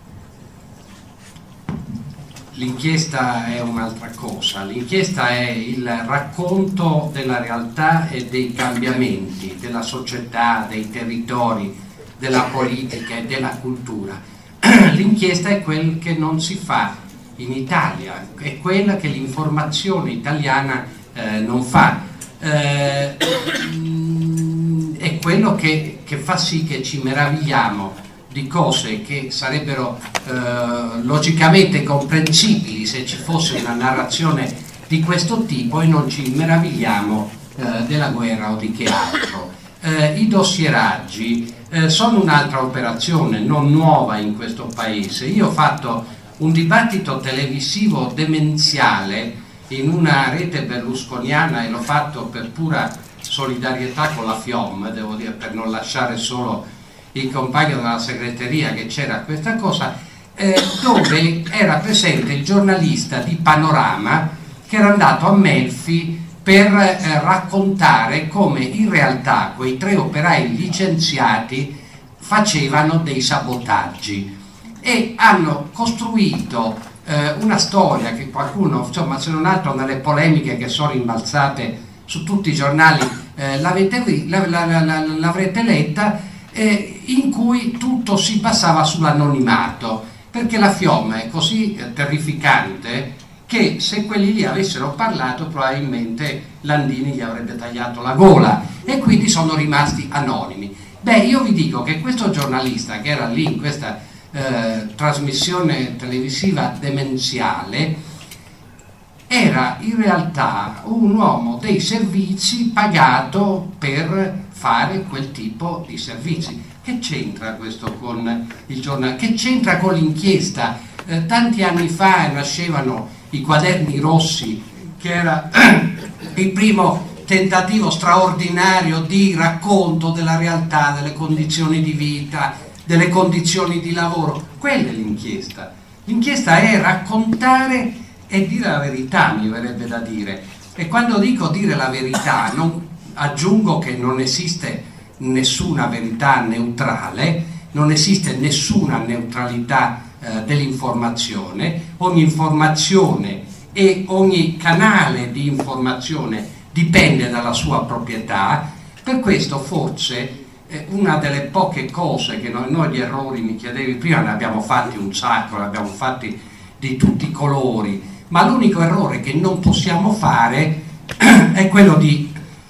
L'inchiesta è un'altra cosa, l'inchiesta è il racconto della realtà e dei cambiamenti della società, dei territori, della politica e della cultura. L'inchiesta è quel che non si fa in Italia, è quella che l'informazione italiana non fa. è quello che fa sì che ci meravigliamo di cose che sarebbero logicamente comprensibili se ci fosse una narrazione di questo tipo, e non ci meravigliamo della guerra o di che altro. I dossieraggi sono un'altra operazione non nuova in questo paese. Io ho fatto un dibattito televisivo demenziale in una rete berlusconiana e l'ho fatto per pura solidarietà con la FIOM, devo dire, per non lasciare solo il compagno della segreteria che c'era questa cosa, dove era presente il giornalista di Panorama che era andato a Melfi per raccontare come in realtà quei 3 operai licenziati facevano dei sabotaggi, e hanno costruito una storia che qualcuno, insomma, se non altro nelle polemiche che sono rimbalzate su tutti i giornali l'avrete letta, in cui tutto si basava sull'anonimato, perché la FIOM è così terrificante che se quelli lì avessero parlato probabilmente Landini gli avrebbe tagliato la gola, e quindi sono rimasti anonimi. Beh, io vi dico che questo giornalista che era lì in questa trasmissione televisiva demenziale era in realtà un uomo dei servizi pagato per fare quel tipo di servizi. Che c'entra questo con il giornale? Che c'entra con l'inchiesta? Tanti anni fa nascevano i Quaderni Rossi, che era il primo tentativo straordinario di racconto della realtà, delle condizioni di vita, delle condizioni di lavoro. Quella è l'inchiesta. L'inchiesta è raccontare e dire la verità, mi verrebbe da dire. E quando dico dire la verità, non aggiungo che non esiste nessuna verità neutrale, non esiste nessuna neutralità dell'informazione. Ogni informazione e ogni canale di informazione dipende dalla sua proprietà. Per questo forse una delle poche cose che noi di errori, mi chiedevi prima, ne abbiamo fatti un sacco, ne abbiamo fatti di tutti i colori, ma l'unico errore che non possiamo fare è quello di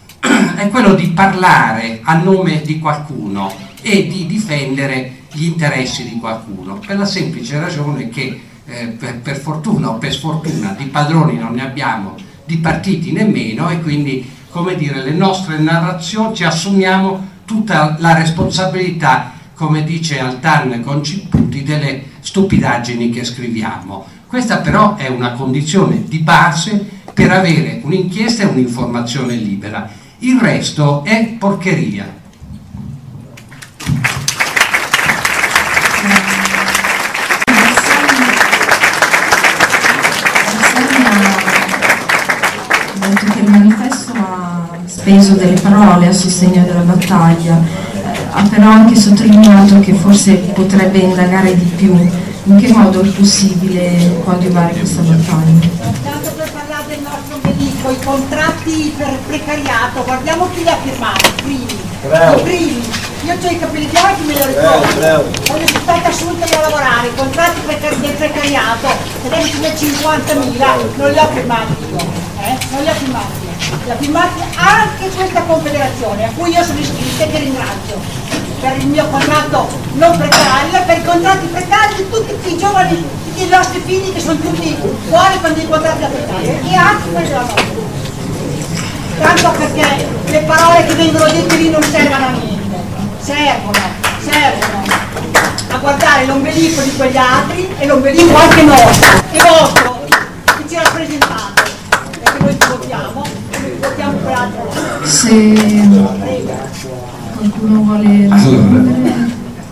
parlare a nome di qualcuno e di difendere gli interessi di qualcuno, per la semplice ragione che per fortuna o per sfortuna di padroni non ne abbiamo, di partiti nemmeno, e quindi, come dire, le nostre narrazioni ci assumiamo tutta la responsabilità, come dice Altan con Ciputi, delle stupidaggini che scriviamo. Questa però è una condizione di base per avere un'inchiesta e un'informazione libera. Il resto è porcheria. Che il manifesto ha speso delle parole a sostegno della battaglia, ha però anche sottolineato che forse potrebbe indagare di più. In che modo è possibile coadiuvare questa battaglia? Tanto per parlare del nostro ombelico, i contratti per precariato, guardiamo chi li ha firmati, i primi. Io ho i capelli bianchi, me lo ricordo. Quando sono stata assunta io a lavorare, i contratti del precariato, ed è fino a 50.000, non li ho firmati io, non li ho firmati io. Li ha firmati anche questa confederazione, a cui io sono iscritta e che ringrazio. Per il mio contratto non precario, per i contratti precari di tutti i giovani, tutti i nostri figli che sono tutti fuori con dei contratti a precario, e anche quelli della nostra. Tanto perché le parole che vengono dette lì non servono a niente, servono a guardare l'ombelico di quegli altri e l'ombelico anche nostro e vostro, che ci rappresentate, perché noi ci votiamo per altro. Qualcuno vuole rispondere?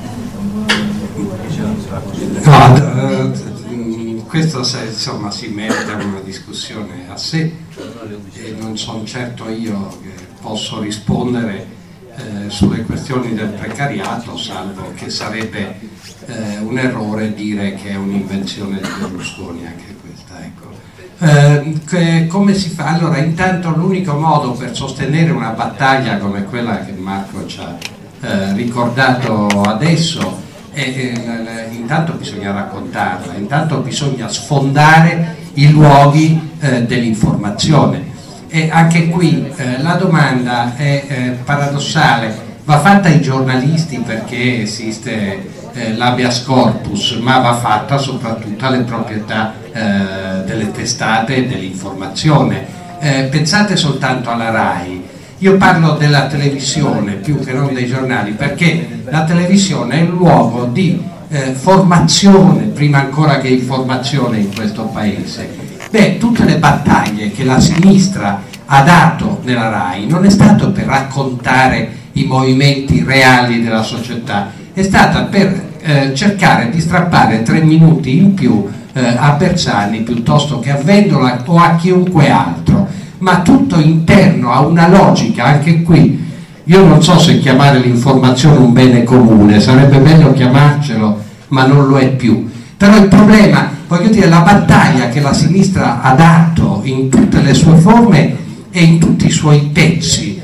Questo insomma si merita una discussione a sé, e non sono certo io che posso rispondere sulle questioni del precariato, salvo che sarebbe un errore dire che è un'invenzione di Berlusconi anche questa, ecco. Come si fa? Allora, intanto l'unico modo per sostenere una battaglia come quella che Marco ci ha ricordato adesso intanto bisogna raccontarla, intanto bisogna sfondare i luoghi dell'informazione, E anche qui la domanda è paradossale, va fatta ai giornalisti perché esiste l'habeas corpus, ma va fatta soprattutto alle proprietà delle testate e dell'informazione. Pensate soltanto alla RAI. Io parlo della televisione più che non dei giornali, perché la televisione è il luogo di formazione prima ancora che informazione in questo paese. Beh, tutte le battaglie che la sinistra ha dato nella RAI non è stato per raccontare i movimenti reali della società, è stata per cercare di strappare 3 minuti in più a Bersani piuttosto che a Vendola o a chiunque altro, ma tutto interno a una logica. Anche qui io non so se chiamare l'informazione un bene comune, sarebbe meglio chiamarcelo, ma non lo è più. Però il problema, voglio dire, la battaglia che la sinistra ha dato in tutte le sue forme e in tutti i suoi pezzi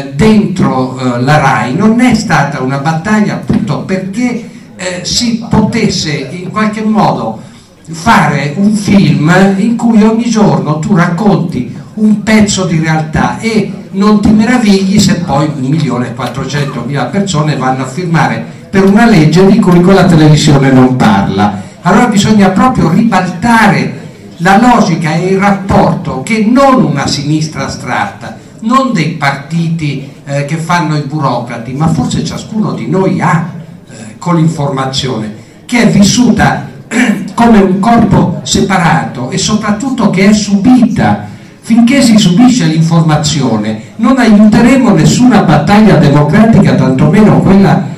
dentro la RAI non è stata una battaglia appunto perché si potesse in qualche modo fare un film in cui ogni giorno tu racconti un pezzo di realtà e non ti meravigli se poi 1.400.000 persone vanno a firmare per una legge di cui quella televisione non parla. Allora bisogna proprio ribaltare la logica e il rapporto che non una sinistra astratta, non dei partiti che fanno i burocrati, ma forse ciascuno di noi ha con l'informazione, che è vissuta come un corpo separato e soprattutto che è subita. Finché si subisce l'informazione non aiuteremo nessuna battaglia democratica, tantomeno quella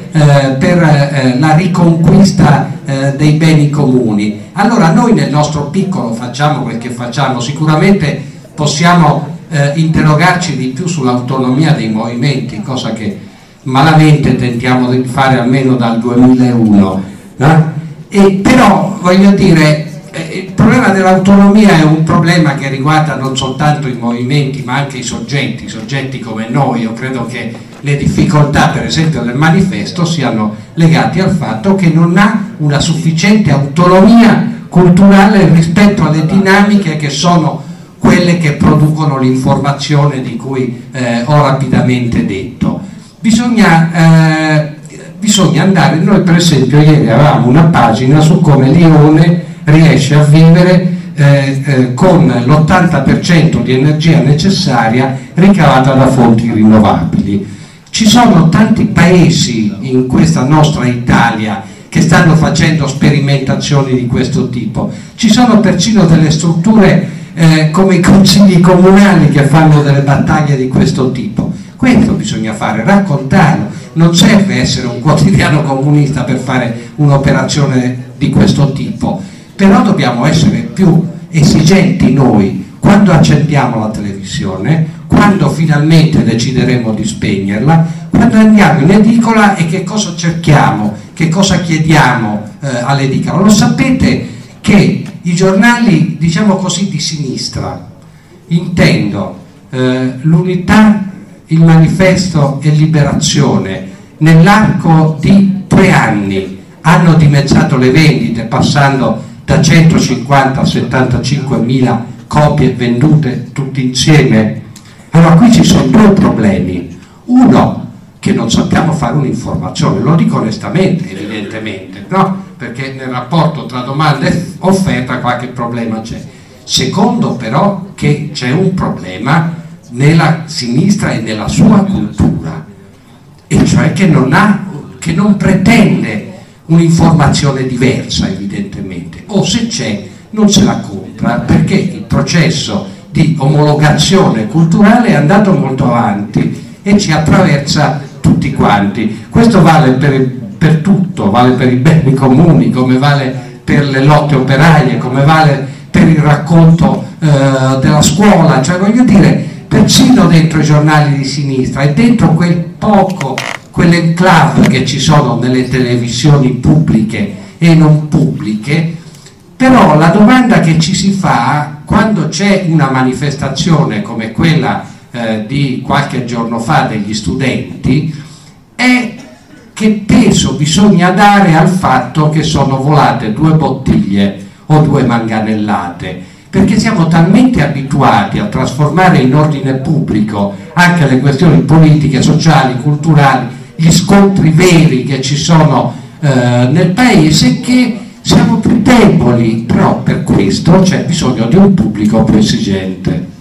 per la riconquista dei beni comuni. Allora noi nel nostro piccolo facciamo quel che facciamo, sicuramente possiamo interrogarci di più sull'autonomia dei movimenti, cosa che malamente tentiamo di fare almeno dal 2001, no? E però voglio dire, il problema dell'autonomia è un problema che riguarda non soltanto i movimenti ma anche i soggetti come noi. Io credo che le difficoltà per esempio del manifesto siano legate al fatto che non ha una sufficiente autonomia culturale rispetto alle dinamiche che sono quelle che producono l'informazione di cui ho rapidamente detto. Bisogna andare, noi per esempio ieri avevamo una pagina su come Lione riesce a vivere con l'80% di energia necessaria ricavata da fonti rinnovabili. Ci sono tanti paesi in questa nostra Italia che stanno facendo sperimentazioni di questo tipo, ci sono persino delle strutture come i consigli comunali che fanno delle battaglie di questo tipo. Questo bisogna fare, raccontarlo. Non serve essere un quotidiano comunista per fare un'operazione di questo tipo, però dobbiamo essere più esigenti noi quando accendiamo la televisione, quando finalmente decideremo di spegnerla, quando andiamo in edicola e che cosa cerchiamo, che cosa chiediamo all'edicola. Lo sapete che i giornali, diciamo così, di sinistra, intendo l'Unità, il Manifesto e Liberazione, nell'arco di 3 anni hanno dimezzato le vendite, passando da 150 a 75.000 copie vendute tutti insieme. Allora qui ci sono 2 problemi: uno, che non sappiamo fare un'informazione, lo dico onestamente, evidentemente, no? Perché nel rapporto tra domanda e offerta qualche problema c'è. Secondo però che c'è un problema nella sinistra e nella sua cultura, e cioè che non pretende un'informazione diversa, evidentemente, o se c'è non se la compra, perché il processo di omologazione culturale è andato molto avanti e ci attraversa tutti quanti. Questo vale per tutto, vale per i beni comuni, come vale per le lotte operaie, come vale per il racconto della scuola, cioè voglio dire, persino dentro i giornali di sinistra e dentro quell'enclave che ci sono nelle televisioni pubbliche e non pubbliche. Però la domanda che ci si fa quando c'è una manifestazione come quella di qualche giorno fa degli studenti è: che peso bisogna dare al fatto che sono volate 2 bottiglie o 2 manganellate? perché siamo talmente abituati a trasformare in ordine pubblico anche le questioni politiche, sociali, culturali, gli scontri veri che ci sono nel paese, che siamo più deboli, però per questo c'è bisogno di un pubblico più esigente.